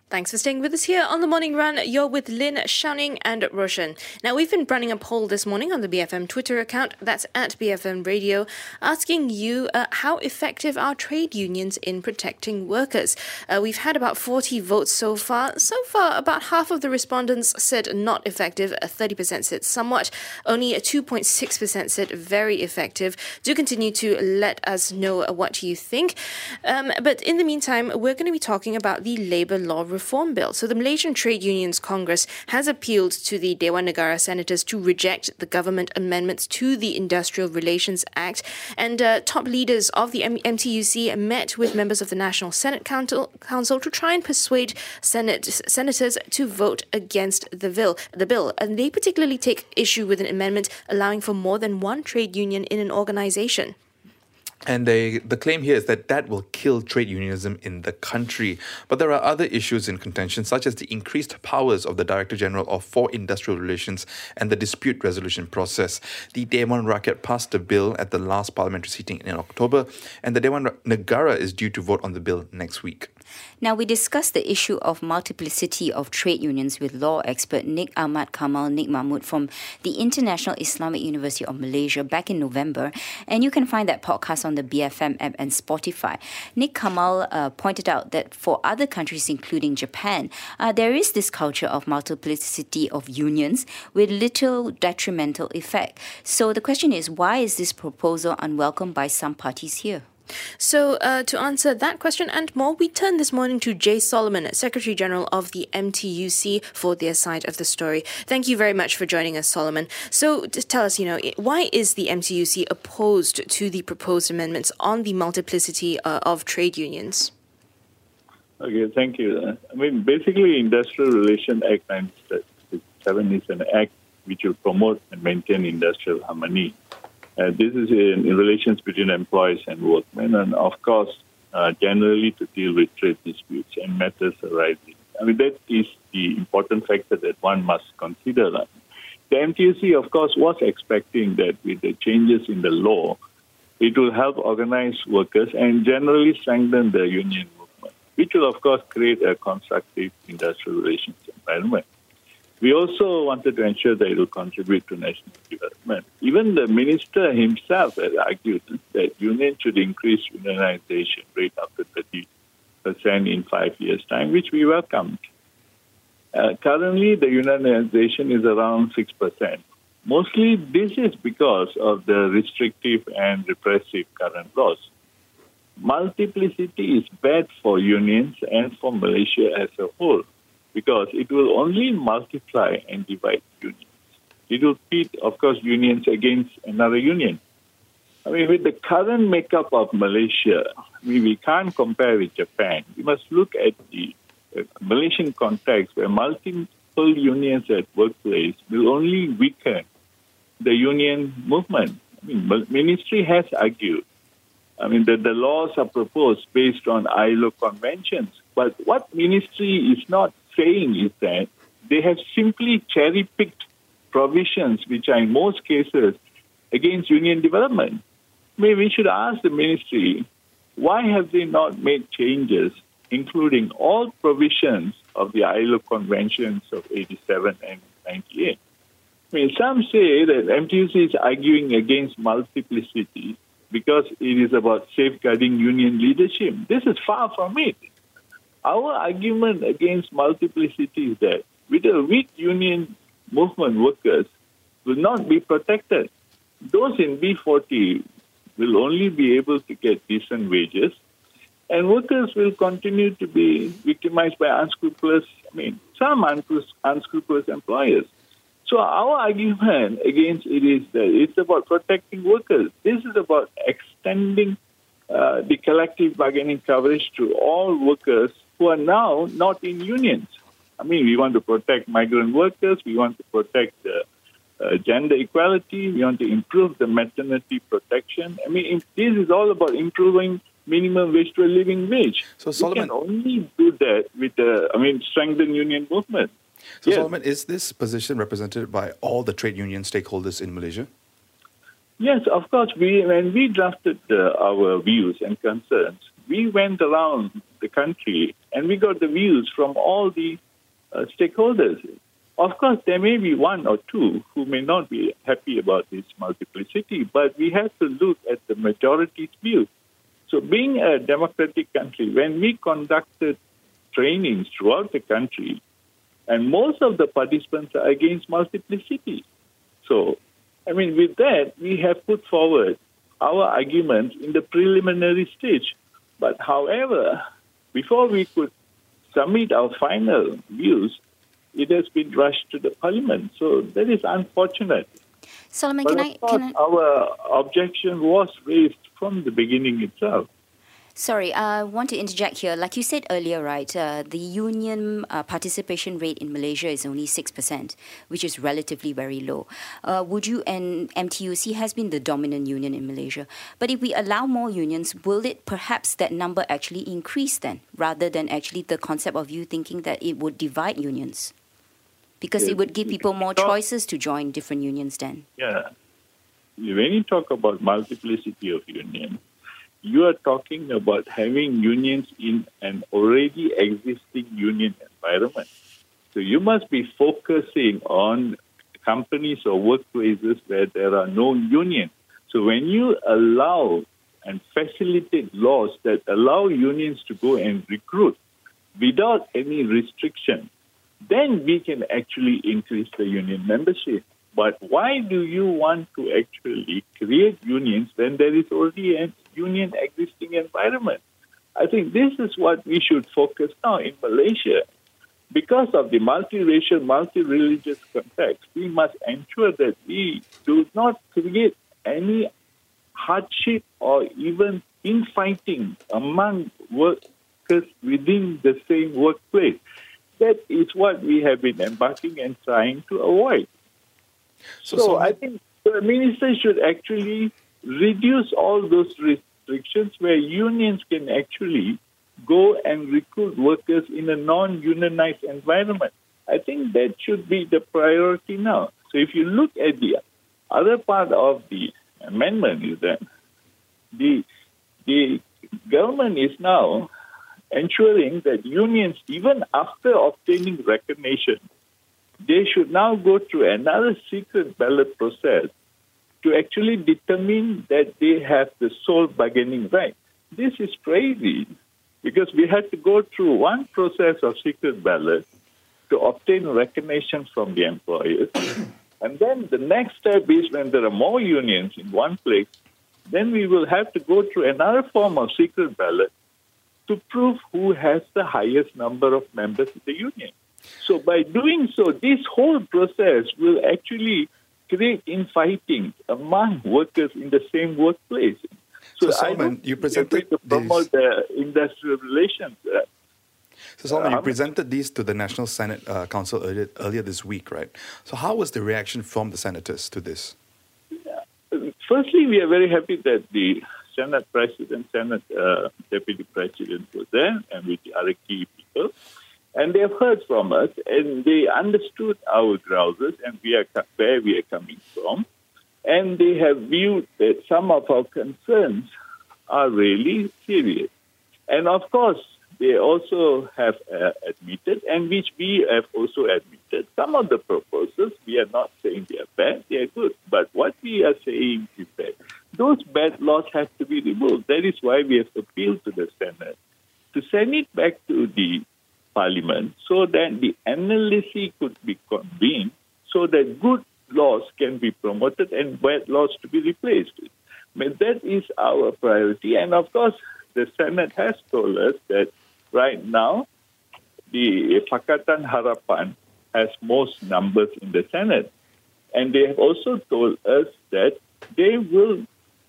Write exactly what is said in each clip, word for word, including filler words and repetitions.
Thanks for staying with us here on The Morning Run. You're with Lynn, Xiaoning and Roshan. Now, we've been running a poll this morning on the B F M Twitter account, that's at B F M Radio, asking you uh, how effective are trade unions in protecting workers. Uh, we've had about forty votes so far. So far, about half of the respondents said not effective, uh, thirty percent said somewhat, only two point six percent said very effective. Do continue to let us know what you think. Um, but in the meantime, we're going to be talking about the labour law reform. Reform bill. So the Malaysian Trade Unions Congress has appealed to the Dewan Negara senators to reject the government amendments to the Industrial Relations Act. And uh, top leaders of the M- MTUC met with members of the National Senate Council, Council to try and persuade Senate senators to vote against the bill. The bill, and they particularly take issue with an amendment allowing for more than one trade union in an organisation. And they, the claim here is that that will kill trade unionism in the country. But there are other issues in contention, such as the increased powers of the Director General of for Industrial Relations and the dispute resolution process. The Dewan Rakyat passed the bill at the last parliamentary sitting in October, and the Dewan Negara is due to vote on the bill next week. Now, we discussed the issue of multiplicity of trade unions with law expert Nik Ahmad Kamal Nik Mahmud from the International Islamic University of Malaysia back in November. And you can find that podcast on the B F M app and Spotify. Nik Kamal uh, pointed out that for other countries, including Japan, uh, there is this culture of multiplicity of unions with little detrimental effect. So the question is, why is this proposal unwelcome by some parties here? So uh, to answer that question and more, we turn this morning to Jay Solomon, Secretary General of the M T U C, for their side of the story. Thank you very much for joining us, Solomon. So just tell us, you know, why is the M T U C opposed to the proposed amendments on the multiplicity uh, of trade unions? Okay, thank you. I mean, basically, Industrial Relations Act nineteen seventy-seven is an act which will promote and maintain industrial harmony. Uh, this is in, in relations between employees and workmen, and of course, uh, generally to deal with trade disputes and matters arising. I mean, that is the important factor that one must consider. The M T U C, of course, was expecting that with the changes in the law, it will help organize workers and generally strengthen the union movement, which will, of course, create a constructive industrial relations environment. We also wanted to ensure that it will contribute to national development. Even the minister himself has argued that unions should increase unionization rate up to thirty percent in five years' time, which we welcomed. Uh, currently, the unionization is around six percent. Mostly, this is because of the restrictive and repressive current laws. Multiplicity is bad for unions and for Malaysia as a whole, because it will only multiply and divide unions. It will pit, of course, unions against another union. I mean, with the current makeup of Malaysia, I mean, we can't compare with Japan. We must look at the uh, Malaysian context where multiple unions at workplace will only weaken the union movement. I mean, the ministry has argued, I mean, that the laws are proposed based on I L O conventions. But what ministry is not saying is that they have simply cherry-picked provisions which are in most cases against union development. Maybe we should ask the ministry, why have they not made changes including all provisions of the I L O conventions of eighty-seven and ninety-eight? I mean, some say that M T U C is arguing against multiplicity because it is about safeguarding union leadership. This is far from it. Our argument against multiplicity is that with a weak union movement, workers will not be protected. Those in B forty will only be able to get decent wages, and workers will continue to be victimized by unscrupulous, I mean, some unscrupulous employers. So our argument against it is that it's about protecting workers. This is about extending uh, the collective bargaining coverage to all workers who are now not in unions. I mean, we want to protect migrant workers, we want to protect the uh, gender equality, we want to improve the maternity protection. I mean, this is all about improving minimum wage to a living wage. So, Solomon, we can only do that with the, I mean, strengthen union movement. So, yes. Solomon, is this position represented by all the trade union stakeholders in Malaysia? Yes, of course. We when we drafted uh, our views and concerns, we went around the country and we got the views from all the uh, stakeholders. Of course, there may be one or two who may not be happy about this multiplicity, but we have to look at the majority's view. So being a democratic country, when we conducted trainings throughout the country, and most of the participants are against multiplicity. So, I mean, with that, we have put forward our arguments in the preliminary stage. But however, before we could submit our final views, it has been rushed to the parliament. So that is unfortunate. Solomon, but can of I, course, can I... our objection was raised from the beginning itself. Sorry, I want to interject here. Like you said earlier, right, uh, the union uh, participation rate in Malaysia is only six percent, which is relatively very low. Uh, would you, and M T U C has been the dominant union in Malaysia, but if we allow more unions, will it perhaps that number actually increase then, rather than actually the concept of you thinking that it would divide unions? Because yes. it would give people more choices to join different unions then. Yeah. When you talk about multiplicity of unions, you are talking about having unions in an already existing union environment. So you must be focusing on companies or workplaces where there are no unions. So when you allow and facilitate laws that allow unions to go and recruit without any restriction, then we can actually increase the union membership. But why do you want to actually create unions when there is already a union existing environment? I think this is what we should focus now in Malaysia. Because of the multiracial, multi-religious context, we must ensure that we do not create any hardship or even infighting among workers within the same workplace. That is what we have been embarking and trying to avoid. So, so I think the minister should actually reduce all those restrictions where unions can actually go and recruit workers in a non-unionized environment. I think that should be the priority now. So if you look at the other part of the amendment is that the, the government is now ensuring that unions, even after obtaining recognition, they should now go through another secret ballot process to actually determine that they have the sole bargaining right. This is crazy because we had to go through one process of secret ballot to obtain recognition from the employers. And then the next step is when there are more unions in one place, then we will have to go through another form of secret ballot to prove who has the highest number of members in the union. So by doing so, this whole process will actually create infighting among workers in the same workplace. So, so Solomon, you presented to promote the industrial relations. Uh, so Solomon, uh, you presented these to the National Senate uh, Council earlier, earlier this week, right? So how was the reaction from the senators to this? Firstly, we are very happy that the Senate President, Senate uh, Deputy President was there, and with the other key people. And they have heard from us, and they understood our grouses and we are where we are coming from. And they have viewed that some of our concerns are really serious. And of course, they also have uh, admitted, and which we have also admitted, some of the proposals, we are not saying they are bad, they are good. But what we are saying is that those bad laws have to be removed. That is why we have appealed to the Senate to send it back to the Parliament so that the analysis could be convened so that good laws can be promoted and bad laws to be replaced. But that is our priority. And of course, the Senate has told us that right now, the Pakatan Harapan has most numbers in the Senate. And they have also told us that they will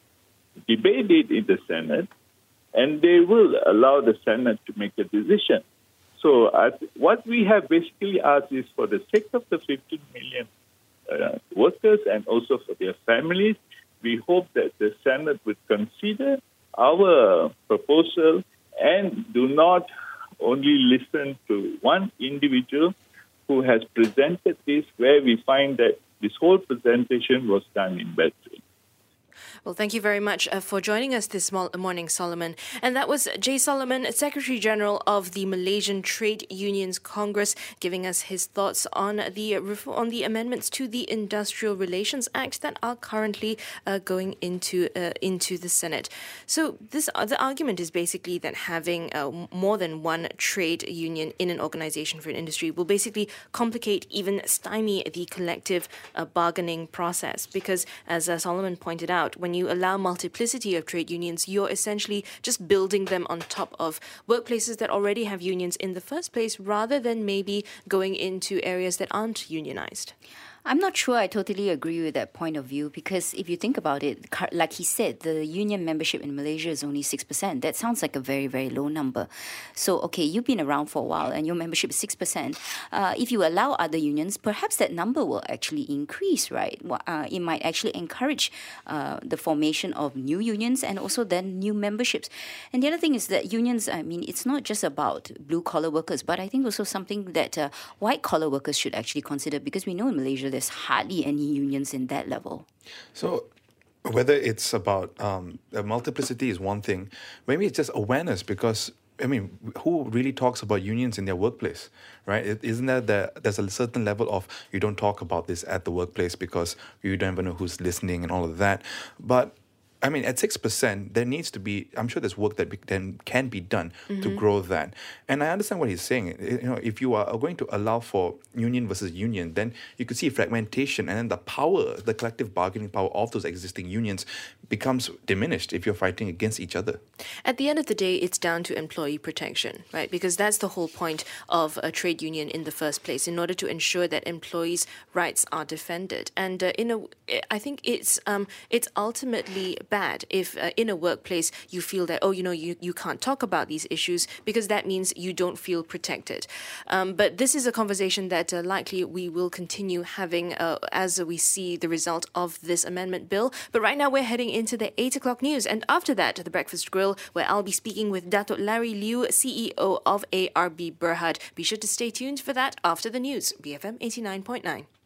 debate it in the Senate and they will allow the Senate to make a decision. So uh, what we have basically asked is for the sake of the fifteen million uh, workers and also for their families, we hope that the Senate would consider our proposal and do not only listen to one individual who has presented this, where we find that this whole presentation was done in bad faith. Well, thank you very much uh, for joining us this mo- morning, Solomon. And that was Jay Solomon, Secretary General of the Malaysian Trade Unions Congress, giving us his thoughts on the uh, ref- on the amendments to the Industrial Relations Act that are currently uh, going into uh, into the Senate. So this uh, the argument is basically that having uh, more than one trade union in an organization for an industry will basically complicate, even stymie the collective uh, bargaining process, because as uh, Solomon pointed out, when you allow multiplicity of trade unions, you're essentially just building them on top of workplaces that already have unions in the first place, rather than maybe going into areas that aren't unionized. I'm not sure I totally agree with that point of view, because if you think about it, car- like he said, the union membership in Malaysia is only six percent. That sounds like a very, very low number. So, okay, you've been around for a while and your membership is six percent. Uh, if you allow other unions, perhaps that number will actually increase, right? Well, Uh, it might actually encourage uh, the formation of new unions and also then new memberships. And the other thing is that unions, I mean, it's not just about blue-collar workers, but I think also something that uh, white-collar workers should actually consider, because we know in Malaysia there's hardly any unions in that level. So, whether it's about um, uh, multiplicity is one thing, maybe it's just awareness, because I mean, who really talks about unions in their workplace, right? It, isn't there that there's a certain level of you don't talk about this at the workplace because you don't even know who's listening and all of that. But I mean, at six percent, there needs to be, I'm sure there's work that be, then can be done mm-hmm. to grow that. And I understand what he's saying. You know, if you are going to allow for union versus union, then you could see fragmentation, and then the power, the collective bargaining power of those existing unions becomes diminished if you're fighting against each other. At the end of the day, it's down to employee protection, right? Because that's the whole point of a trade union in the first place, in order to ensure that employees' rights are defended. And uh, in a, I think it's um, it's ultimately bad if uh, in a workplace you feel that, oh, you know, you, you can't talk about these issues, because that means you don't feel protected. Um, but this is a conversation that uh, likely we will continue having uh, as we see the result of this amendment bill. But right now we're heading into the eight o'clock news, and after that, the Breakfast Grill, where I'll be speaking with Datuk Larry Liu, C E O of A R B Berhad. Be sure to stay tuned for that after the news. B F M eighty-nine point nine.